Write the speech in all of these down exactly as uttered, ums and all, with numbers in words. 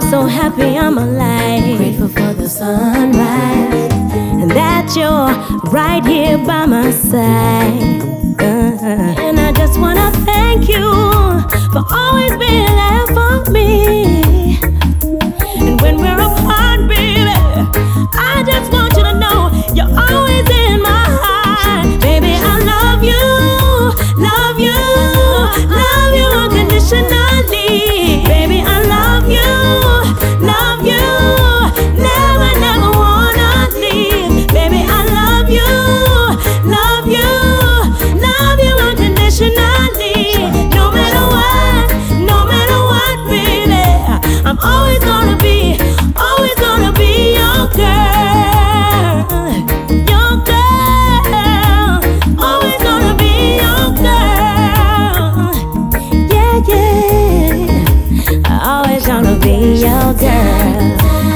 so happy I'm alive. Grateful for the sunrise and that you're right here by my side. Uh, and I just wanna thank you for always being there for me. And when we're apart, baby, I just want you to know you're always in my heart. Baby, I love you, love you, love you unconditionally. Baby, I love you, love you, never, never wanna leave. Baby, I love you, love you, love you unconditionally. No matter what, no matter what, baby, I'm always gonna be, always gonna be your girl, your girl, always gonna be your girl. Yeah, yeah, always gonna be your girl.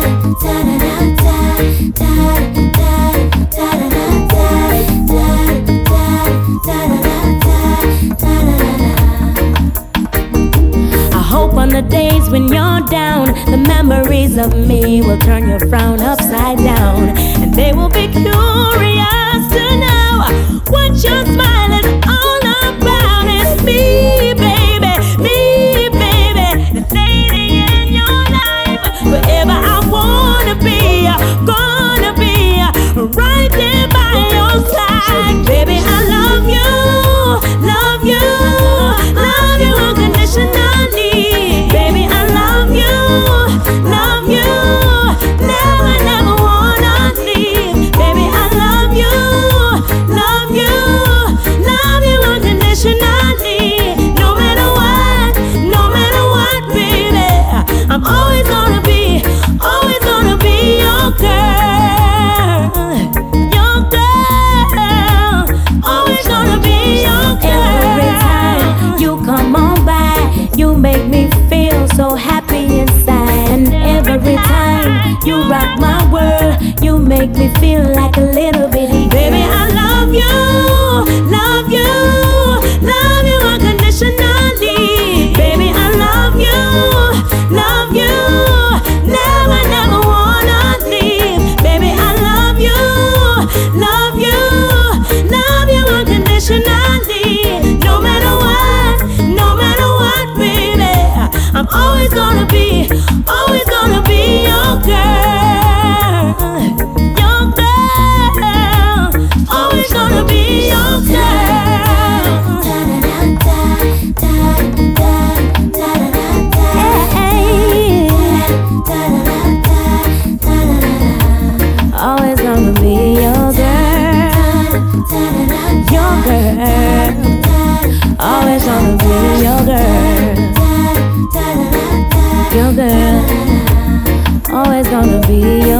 I hope on the days when you're down, the memories of me will turn your frown upside down, and they will be curious to know what your smile is all about. It's me, baby, me, baby, the lady in your life. Wherever I wanna be, gonna be right there by your side. Baby, I love you, love you, love you unconditionally. Baby, I love you, love you, never, never wanna leave. Baby, I love you, love you, love you unconditionally. No matter what, no matter what, baby, I'm always gonna be, always gonna be your girl, your girl, always gonna be your girl. Every time you come on by, you make me feel so happy inside. And every time you rock my world, you make me feel like a little bitty. Baby, I love you, love you, love you unconditionally. Baby, I love you, love you, never, never wanna leave. Baby, I love you, love you, love you unconditionally. No matter what, no matter what, baby, I'm always gonna be, always gonna be your girl, your girl, always gonna be your girl. Hey, always gonna be your girl, your girl, always gonna be your girl, your girl, always gonna be your